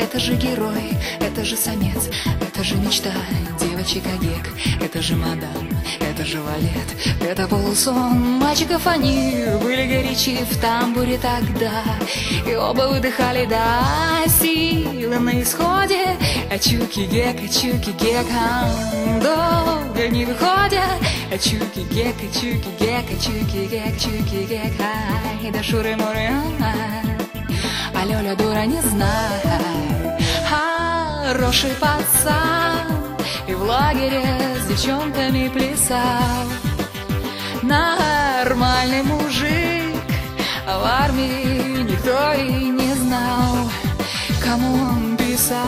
это же герой, это же самец, это же мечта девочек Агек, это же мадам, это же валет, это полусон мальчиков. Они были горячи в тамбуре тогда, и оба выдыхали до силы на исходе. Чуки-гек, долго не выходят. Чуки-гек, чуки-гек, ай, да шуры-муры, а Лёля дура не знай. Хороший пацан и в лагере с девчонками плясал. Нормальный мужик, а в армии никто и не знал, кому он писал.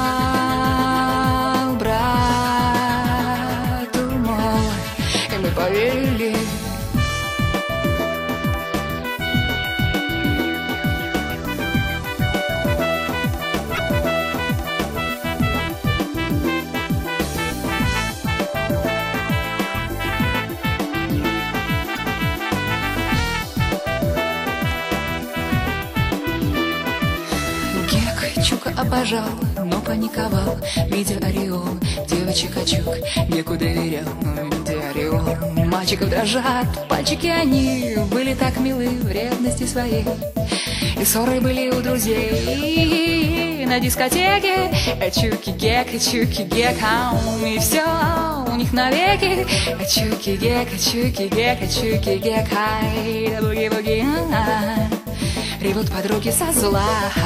Брату, мол, и мы поверили. Чука обожал, но паниковал, видя ореол девочек очук. Геку доверял, видя ореол мальчиков дрожат пальчики. Они были так милы в ревности своей, и ссоры были у друзей на дискотеке. Чуки-гек, и все у них навеки. Чуки-гек, ай, да буги-буги, ревут подруги со зла.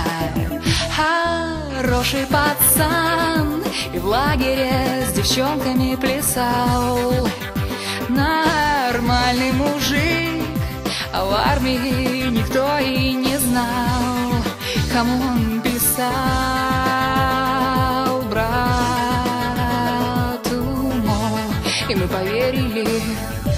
Хороший пацан и в лагере с девчонками плясал. Нормальный мужик, а в армии никто и не знал, кому он писал. Брату, мол, и мы поверили.